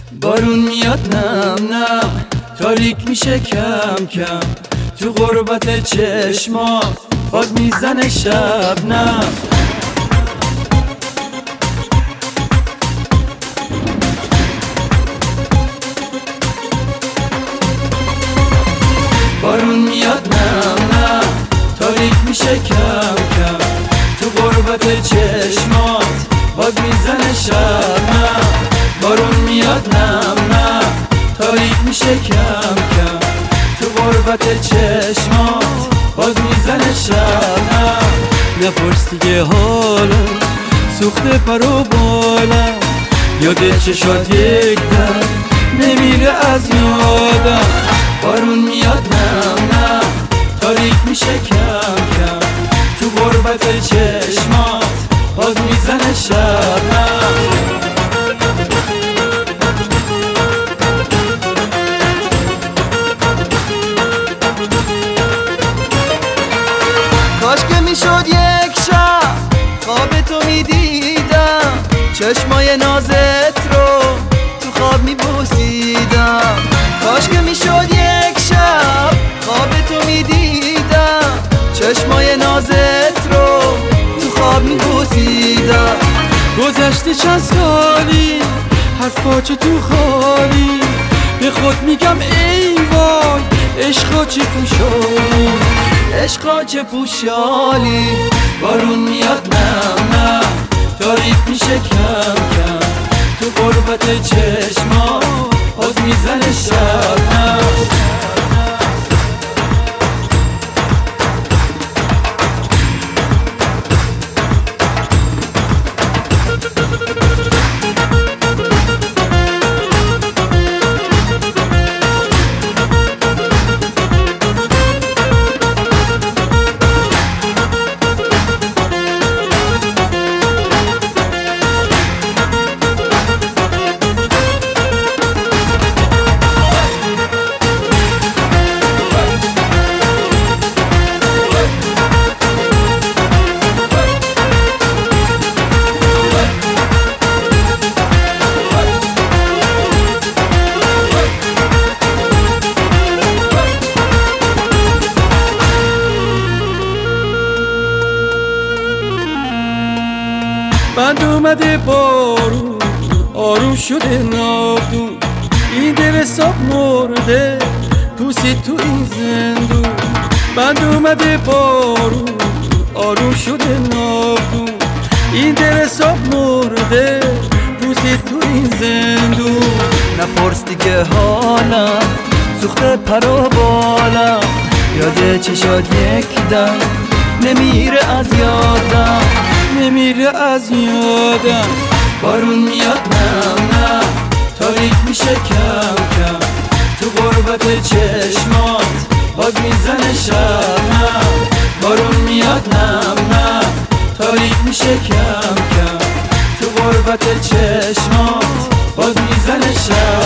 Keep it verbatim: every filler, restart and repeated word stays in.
بارون میاد نم نم، تاریک میشه کم کم، تو غربت چشمات باز میزنه شبنم. بارون میاد نم نم، تاریک میشه کم کم، تو غربت چشمات باز میزنه شبنم. بارون میاد نم نم، تاریک میشه کم کم، تو غربت چشمات باز میزنه شبنم. نپرس دیگه حالم سوخته پر و بالم، یاد چشات یک دم نمیره از یادم. بارون میاد نم نم، تاریک میشه کم کم، تو غربت چشمات باز میزنه شبنم. کاش که میشد یک شب خواب تو میدیدم، چشمای نازت رو تو خواب میبوسیدم. کاش که میشد یک شب خواب تو میدیدم، چشمای نازت رو تو خواب میبوسیدم. گذشته چند سالی حرفا چه تو خالی، به خود میگم ای وای عشقا چه پوشالی، عشقا چه پوشالی. بارون میاد نم نم، تاریک میشه کم کم، تو غربت چشمات باز میزنه شبنم. بند اومده بارون آروم شده ناودون، این دل حساب مرده پوسی تو این زندون. بند اومده بارون آروم شده ناودون، این دل حساب مرده پوسی تو این زندون. نپرس دیگه حالم سوخته پر و بالم، یاد چشات یک دم نمیره از یادم، نمیره از یادم. بارون میاد نم نم، تاریک میشه کم کم، تو غربت چشمات باز میزنه شبنم. بارون میاد نم نم، تاریک میشه کم کم، تو غربت چشمات باز میزنه شبنم.